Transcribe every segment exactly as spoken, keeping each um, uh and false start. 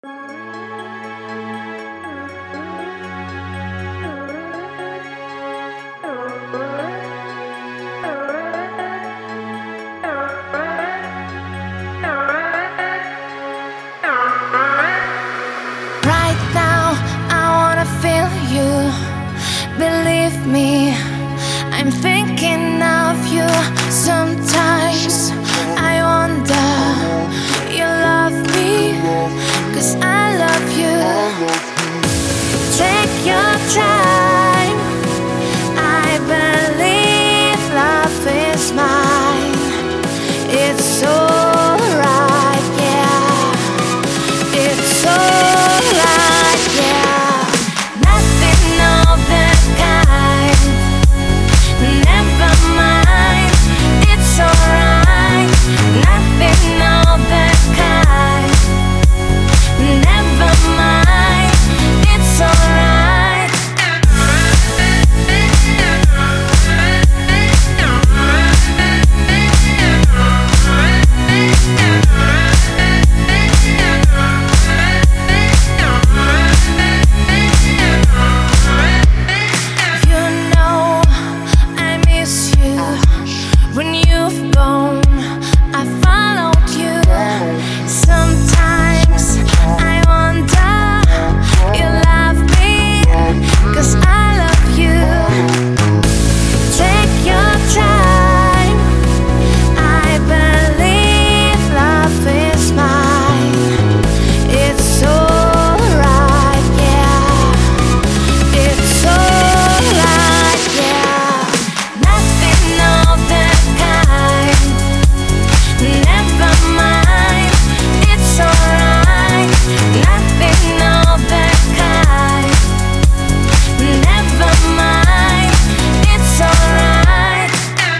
Believe me, I'm thinking of you. Sometimes I wonder, you love me, 'cause I love you. Take your time, I believe love is mine. It's alright, yeah. It's alright, yeah. Nothing of the kind. Never mind, it's alright. Nothing of the kind. Never mind, it's alright. You know I miss you. When you've gone, I followed you. Sometimes I wonder, you love me, 'cause I love you. Take your time, I believe love is mine. It's alright, yeah. It's alright, yeah. Nothing of the kind. Never mind, it's alright. Nothing of the kind. Never mind, it's alright.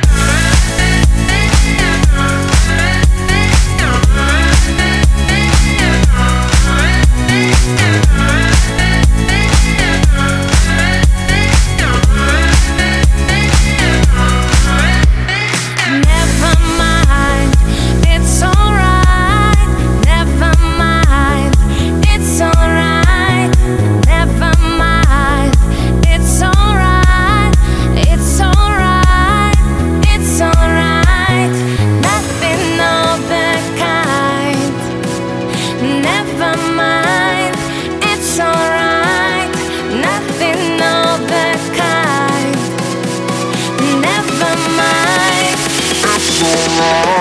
Never mind, it's alright. Never mind, it's alright. Never mind, it's alright. It's alright, it's alright. Nothing of the kind. Never mind, it's alright. Nothing of the kind. Never mind. It's alright.